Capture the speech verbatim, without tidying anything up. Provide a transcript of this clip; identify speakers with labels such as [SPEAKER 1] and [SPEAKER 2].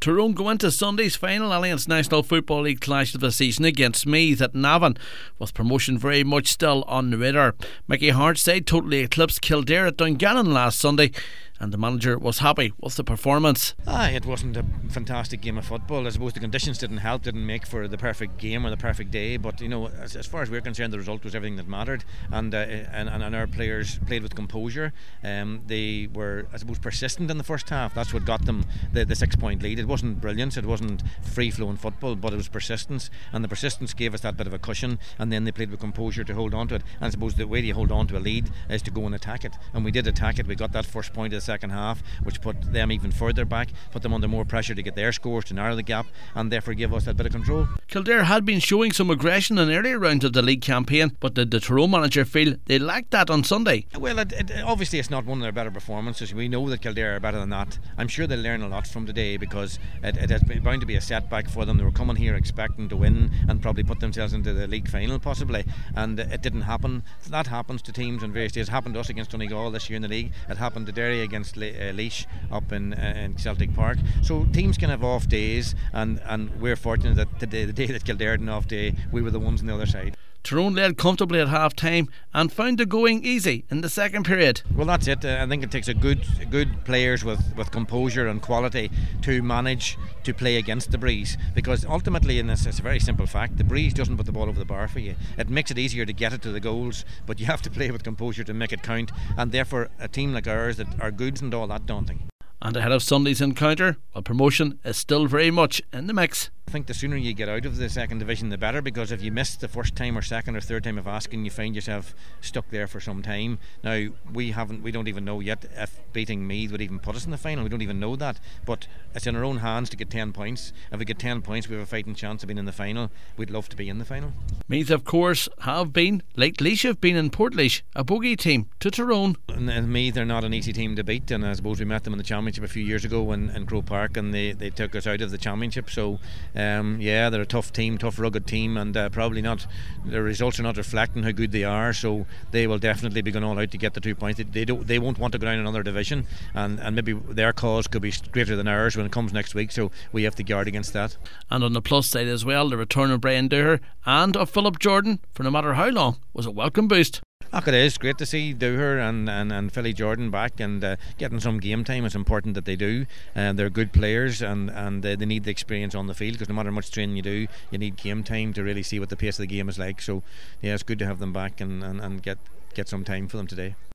[SPEAKER 1] Tyrone go into Sunday's final Alliance National Football League clash of the season against Meath at Navan, with promotion very much still on the radar. Mickey Hart's side totally eclipsed Kildare at Dungannon last Sunday, and the manager was happy with the performance.
[SPEAKER 2] Ah, it wasn't a fantastic game of football. I suppose the conditions didn't help, didn't make for the perfect game or the perfect day, but you know, as, as far as we're concerned, the result was everything that mattered, and uh, and, and our players played with composure. Um, they were, I suppose, persistent in the first half. That's what got them the, the six point lead. It wasn't brilliance, it wasn't free flowing football, but it was persistence, and the persistence gave us that bit of a cushion, and then they played with composure to hold on to it. And I suppose the way you hold on to a lead is to go and attack it, and we did attack it. We got that first point of the second half, which put them even further back, put them under more pressure to get their scores, to narrow the gap, and therefore give us that bit of control.
[SPEAKER 1] Kildare had been showing some aggression in earlier rounds of the league campaign, but did the Tyrone manager feel they lacked that on Sunday?
[SPEAKER 2] Well, it, it, obviously it's not one of their better performances. We know that Kildare are better than that. I'm sure they'll learn a lot from today, because it, it has been bound to be a setback for them. They were coming here expecting to win and probably put themselves into the league final possibly, and it didn't happen. That happens to teams on various days. It happened to us against Donegal this year in the league. It happened to Derry against Le- uh, Laois up in, uh, in Celtic Park. So teams can have off days, and, and we're fortunate that today, the day that Kildare had an off day, we were the ones on the other side.
[SPEAKER 1] Tyrone led comfortably at half time and found the going easy in the second period.
[SPEAKER 2] Well, that's it. Uh, I think it takes a good good players with, with composure and quality to manage to play against the breeze, because ultimately, in this, it's a very simple fact, the breeze doesn't put the ball over the bar for you. It makes it easier to get it to the goals, but you have to play with composure to make it count, and therefore a team like ours that are good isn't all that daunting.
[SPEAKER 1] And ahead of Sunday's encounter, while promotion is still very much in the mix.
[SPEAKER 2] I think the sooner you get out of the second division the better, because if you miss the first time or second or third time of asking, you find yourself stuck there for some time. Now we haven't we don't even know yet if beating Meath would even put us in the final. We don't even know that, but it's in our own hands to get ten points. If we get ten points, we have a fighting chance of being in the final. We'd love to be in the final.
[SPEAKER 1] Meath, of course, have been, like Laois have been in Portlaoise, a bogey team to Tyrone.
[SPEAKER 2] And, and Meath are not an easy team to beat, and I suppose we met them in the championship a few years ago in, in Croke Park, and they, they took us out of the championship. So um, yeah, they're a tough team, tough rugged team, and uh, probably not, their results are not reflecting how good they are, so they will definitely be going all out to get the two points. They, they don't they won't want to go down another division, and, and maybe their cause could be greater than ours when it comes next week, so we have to guard against that. And
[SPEAKER 1] on the plus side as well, the return of Brian Dooher and of Philip Jordan, for no matter how long, was a welcome boost.
[SPEAKER 2] Look, it is great to see Dooher and, and, and Philly Jordan back and uh, getting some game time. It's important that they do. Uh, they're good players, and, and uh, they need the experience on the field, because no matter how much training you do, you need game time to really see what the pace of the game is like. So yeah, it's good to have them back and, and, and get, get some time for them today.